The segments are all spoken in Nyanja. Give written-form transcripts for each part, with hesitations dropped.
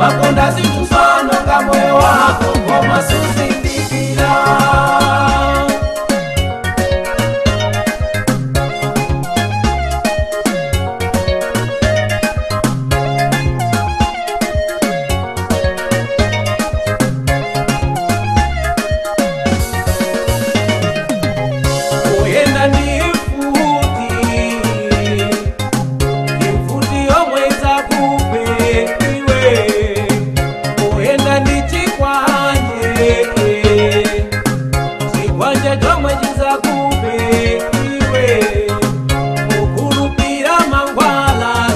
Umakonda zitusononga moyo wako koma susindikira. Oyenda ni mfuti omweza kupe iwe. Oyenda ni chikwanje chomwejiza kupe iwe. Ukulupira mangwala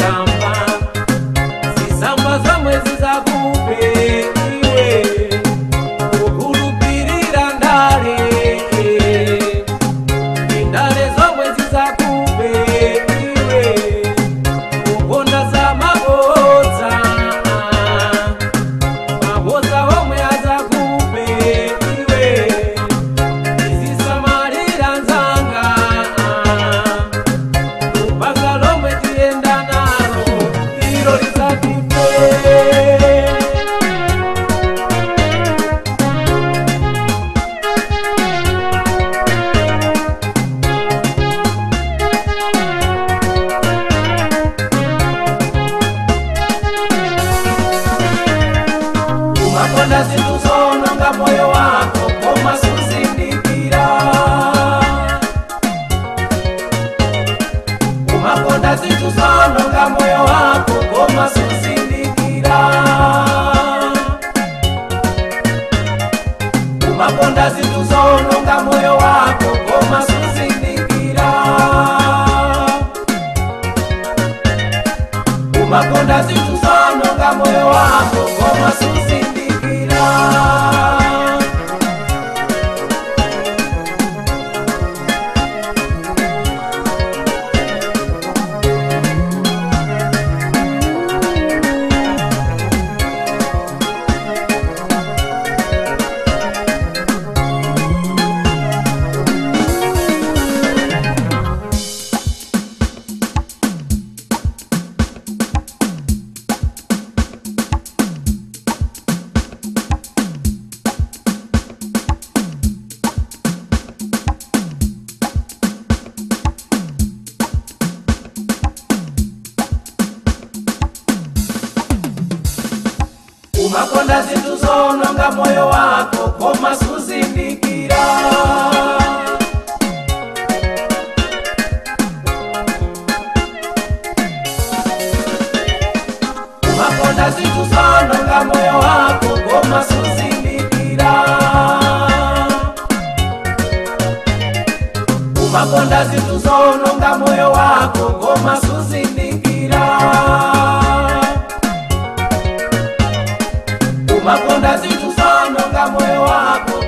zisamba zomweziza kupe iwe. Ukulupirira ndale zomweziza kupe iwe. Ukonda za maboza omwe aza kupe iwe. Izisamalira nzanga upanga lomwe tienda nalo ilo lizatipe. Umakonda zitusononga moyo wako koma susindikira. Umakonda zitusononga moyo wako koma susindikira. Umakonda zitusononga moyo wako koma susindikira. Umakonda zitusononga moyo wako koma susindikira. Umakonda zitusononga moyo wako koma susindikira. Umakonda zitusononga moyo wako koma susindikira. Umakonda zitusononga moyo wako koma susindikira. Umakonda zitusononga moyo wako